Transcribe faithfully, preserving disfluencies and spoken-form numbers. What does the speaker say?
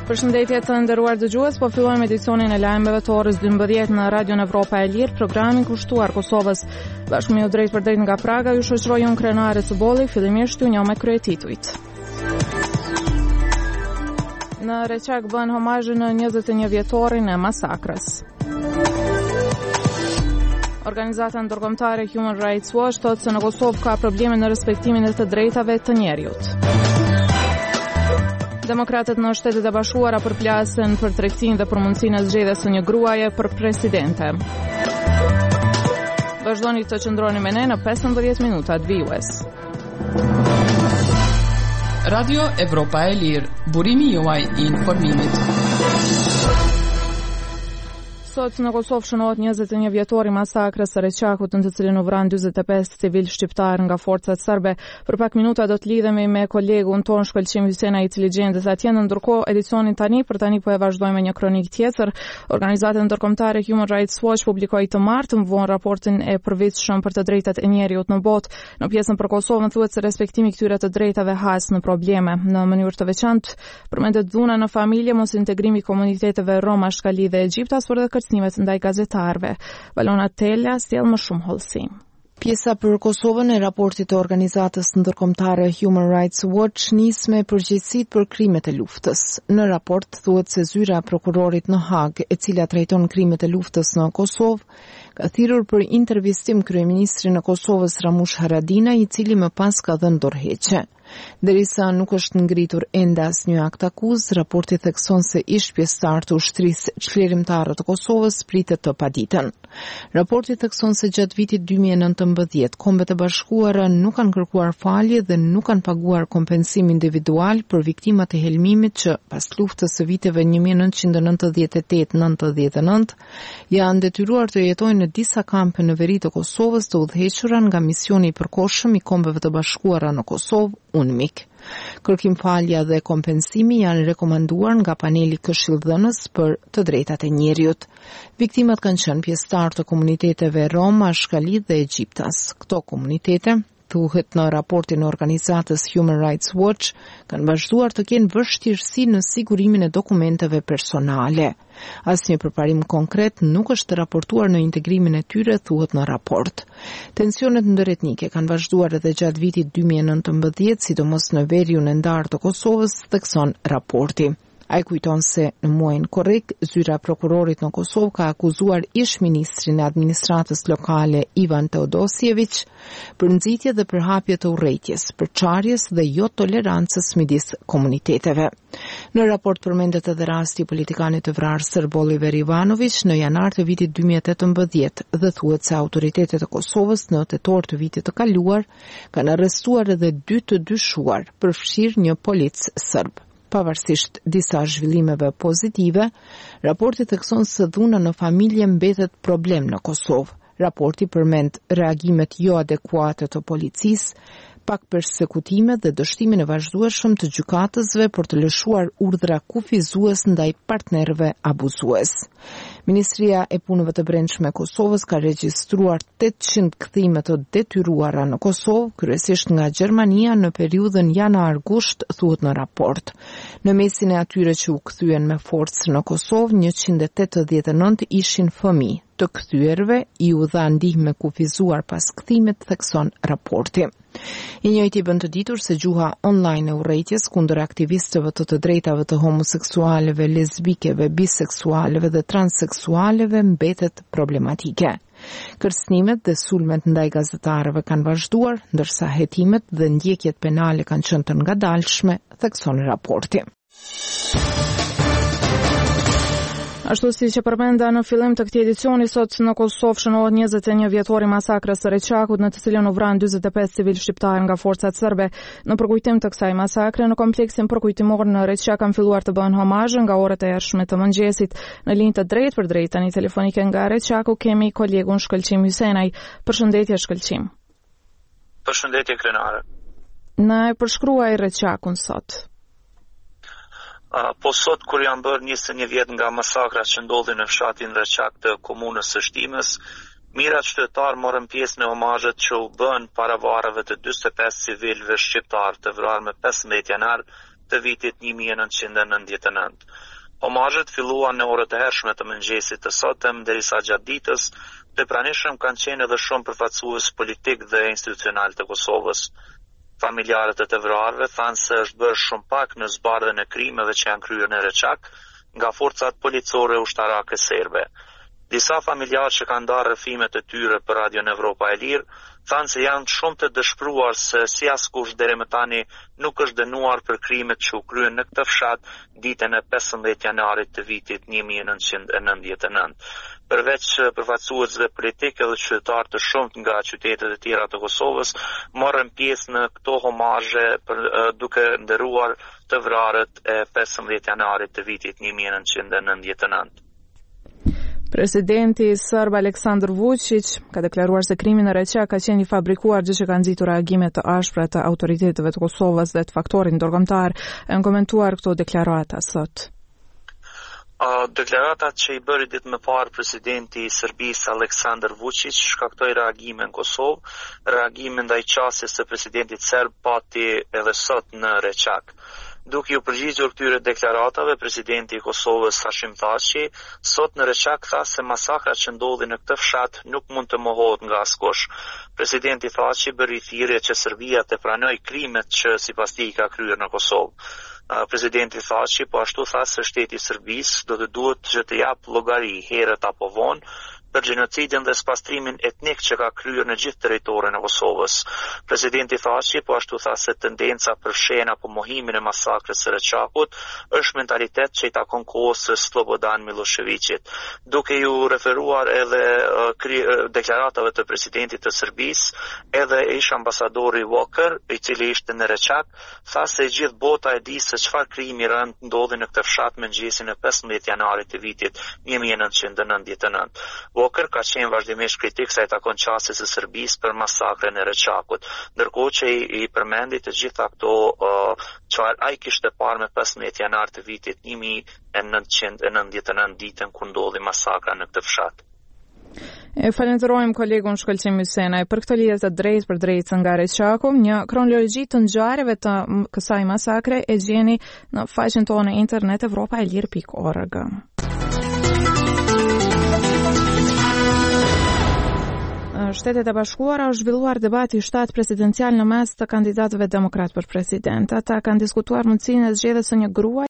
Përshëndetje të nderuar dëgjues, po fillojmë edicionin e lajmeve të orës dymbëdhjetë në Radion Evropa e Lirë, programin kushtuar Kosovës. Bashkë me ju drejt për drejt nga Praga, ju shoqëroj unë Krenare Cubolli, fillimisht ju njoh me kryetitujt. Në Reçak bën homazh në njëzet e një vjetorin e masakrës. Organizata ndërkombëtare Human Rights Watch thotë se në Kosovë ka probleme në respektimin e të drejtave të njerëzit. Demokratët në Shtetet e Bashkuara përplasen për tregtinë dhe për mundësinë e zgjedhjes së një gruaje për presidente. Vazhdoni të qëndroni me ne në pesëmbëdhjetë minutat vijues. Radio Evropa e Lirë, burimi juaj i informimit. Sot në Kosovë shënohet njëzet e një vjetori masakrës së Reçakut, në të cilin u vran dyzet e pesë civil shqiptar nga forcat serbe. Për pak minuta do të lidhemi me kolegun ton Shkëlqim Hysena i cili gjendet atje. Ndërkohë edicionin tani, për tani po e vazhdojmë me një kronik tjetër. Organizata ndërkombëtare Human Rights Watch publikoi të martën vonë raportin e përvitshëm për të drejtat e njerëzit në botë. Në pjesën për Kosovën thuhet se respektimi këtyre të drejtave has në probleme. Në mënyrë të veçantë përmendet dhuna në familje, mos integrimi i komuniteteve Roma, Shkali dhe Egjiptas, por edhe kërcënimet ndaj gazetarëve. Valona Tella sjell më shumë hollësi. Pjesa për Kosovën e raportit të organizatës ndërkombëtare Human Rights Watch nis me përgjegjësitë për krimet e luftës. Në raport thuhet se zyra e prokurorit në Hag, e cila trajton krimet e luftës në Kosovë, ka thirrur për intervistim kryeministrin e Kosovës Ramush Haradinaj, i cili më pas ka dhënë dorëheqje. Derisa nuk është ngritur ende asnjë akt akuzë, raporti thekson se ish pjesëtar të ushtrisë çlirimtare të Kosovës pritet të paditën. Raporti thekson se gjatë vitit dy mijë e nëntëmbëdhjetë, Kombet e Bashkuara nuk kanë kërkuar falje dhe nuk kanë paguar kompensim individual për viktimat e helmimit që pas luftës së viteve një mijë e nëntëqind e nëntëdhjetë e tetë deri në nëntëdhjetë e nëntë janë detyruar të jetojnë në disa kampe në veri të Kosovës, të udhëhequra nga misioni i përkohshëm i Kombeve të Bashkuara në Kosovë, UNMIK. Kërkim falja dhe kompensimi janë rekomanduar nga paneli këshillëdhënës për të drejtat e njerëzit. Viktimat kanë qenë pjesëtar të komuniteteve Roma, Shkali dhe Egjiptas. Këto komunitete, thuhet në raportin e organizatës Human Rights Watch, kanë vazhduar të kenë vështirësi në sigurimin e dokumenteve personale. Asnjë përparim konkret nuk është raportuar në integrimin e tyre, thuhet në raport. Tensionet ndëretnike kanë vazhduar edhe gjatë vitit dy mijë e nëntëmbëdhjetë, sidomos në veriun e ndarë të Kosovës, thekson raporti. Ai kujton se në muajin korrik, zyra e prokurorit në Kosovë ka akuzuar ish ministrin e administratës lokale Ivan Teodosjević për nxitje dhe përhapje të urrëties, përçarjes dhe jo tolerancës midis komuniteteve. Në raport përmendet edhe rasti i politikanit të vrarë serb Oliver Ivanović në janar të vitit dy mijë e tetëmbëdhjetë dhe thuhet se autoritetet e Kosovës në tetor të vitit të kaluar kanë arrestuar edhe dy të dyshuar, përfshirë një polic serb. Pavarësisht disa zhvillimeve pozitive, raporti thekson se dhuna në familje mbetet problem në Kosovë. Raporti përmend reagimet jo adekuate të policisë, pak persekutime dhe dështimin e vazhdueshëm të gjykatësve për të lëshuar urdhra kufizues ndaj partnerëve abuzues. Ministria e Punëve të Brendshme e Kosovës ka regjistruar tetëqind kthime të detyruara në Kosovë, kryesisht nga Gjermania në periudhën janar-gusht, thuhet në raport. Në mesin e atyre që u kthyen me forcë në Kosovë, njëqind e tetëdhjetë e nëntë ishin fëmijë. Të kthyer i u dha ndihmë kufizuar pas kthimit, thekson raporti. I njëjti bën të ditur se gjuha online e urrëties kundër aktivistëve të të drejtave të homoseksualeve, lesbikeve, biseksualeve dhe transseksualeve mbetet problematike. Kërcënimet dhe sulmet ndaj gazetarëve kanë vazhduar, ndërsa hetimet dhe ndjekjet penale kanë qenë të ngadalshme, thekson raporti. Ashtu si që përmenda në fillim të këtij edicioni, sot në Kosovë shënohet njëzet e një vjetori masakrës së Reçakut, në të cilën u vran dyzet e pesë civil shqiptar nga forcat serbe. Në përkujtim të kësaj masakre, në kompleksin përkujtimor në Reçak kanë filluar të bëhen homazhe nga orët e hershme të mëngjesit. Në linjë të drejtë për drejtë tani telefonike nga Reçaku kemi kolegun Shkëlqim Hysenaj. Përshëndetje Shkëlqim. Përshëndetje Krenare. Na e përshkruaj Reçakun sot. Uh, po sot kur janë bërë njëzet e një vjet nga masakrat që ndodhin në fshatin Reçak të komunës së Shtimës, mirat qytetar morën pjesë në homazhet që u bën para varreve të dyzet e pesë civilëve shqiptar të vrarë me pesëmbëdhjetë janar të vitit një mijë e nëntëqind e nëntëdhjetë e nëntë. Omazhet filluan në orët e hershme të mëngjesit të sotëm, derisa gjatë ditës të pranishëm kanë qenë edhe shumë përfaqësues politik dhe institucional të Kosovës. Familjarët e të vrarëve thanë se është bërë shumë pak në zbardhjen e krimeve që janë kryer në Reçak nga forcat policore ushtarake serbe. Disa familjarë që kanë ndarë rrëfimet e tyre për Radion Evropa e Lirë thanë se janë shumë të dëshpëruar se si askush deri më tani nuk është dënuar për krimet që u kryen në këtë fshat ditën e pesëmbëdhjetë janarit të vitit një mijë e nëntëqind e nëntëdhjetë e nëntë. Përveç përfaqësuesve politikë dhe qytetarë të shumtë nga qytetet e tjera të Kosovës morën pjesë në këto homazhe për uh, duke nderuar të vrarët e pesëmbëdhjetë janarit të vitit një mijë e nëntëqind e nëntëdhjetë e nëntë. Presidenti serb Aleksandar Vučić ka deklaruar se krimi në Reçak ka qenë i fabrikuar, gjë që ka nxitur reagime të ashpra të autoriteteve të Kosovës dhe të faktorit ndërkombëtar. E në komentuar këto deklarata sot. Uh, deklaratat që i bëri ditë më parë presidenti i Serbisë Aleksandar Vučić shkaktoi reagime në Kosovë, reagime ndaj qasjes së presidentit serb pati edhe sot në Reçak. Duke u përgjigjur këtyre deklaratave, presidenti i Kosovës Hashim Thaçi sot në Reçak tha se masakrat që ndodhin në këtë fshat nuk mund të mohohet nga askush. Presidenti Thaçi bëri thirrje që Serbia të pranojë krimet që sipas tij ka kryer në Kosovë. Uh, presidenti Thaçi po ashtu tha se shteti i Serbisë do të duhet që të jap llogari herët apo vonë për gjenocidin dhe spastrimin etnik që ka kryer në gjithë territorin e Kosovës. Presidenti Thaçi po ashtu tha se tendenca për fshehin apo mohimin e masakrës së Reçakut është mentalitet që i takon kohës së Slobodan Miloševićit. Duke ju referuar edhe uh, kri, uh, deklaratave të presidentit të Serbisë, edhe ish ambasadori Walker, i cili ishte në Reçak, tha se gjithë bota e di se çfarë krimi i rënd ndodhi në këtë fshat mëngjesin e pesëmbëdhjetë janarit të vitit një mijë e nëntëqind e nëntëdhjetë e nëntë. Walker ka qenë vazhdimisht kritik sa i takon qasjes së Serbisë për masakrën e Reçakut, ndërkohë që i, i përmendi të gjitha këto uh, çfarë ai kishte parë me pesëmbëdhjetë janar të vitit një mijë e nëntëqind e nëntëdhjetë e nëntë, ditën kur ndodhi masakra në këtë fshat. E falenderojmë kolegun Shkëlqim Hysenaj për këtë lidhje të drejtë për drejtë nga Reçaku. Një kronologji të ngjarjeve të kësaj masakre e gjeni në faqen tonë internet evropa e lirë pikë org. Shtetet e Bashkuara u zhvilluar debati i shtat presidencial në mes të kandidatëve demokrat për president. Ata kanë diskutuar mundësinë e zgjedhjes së një gruaje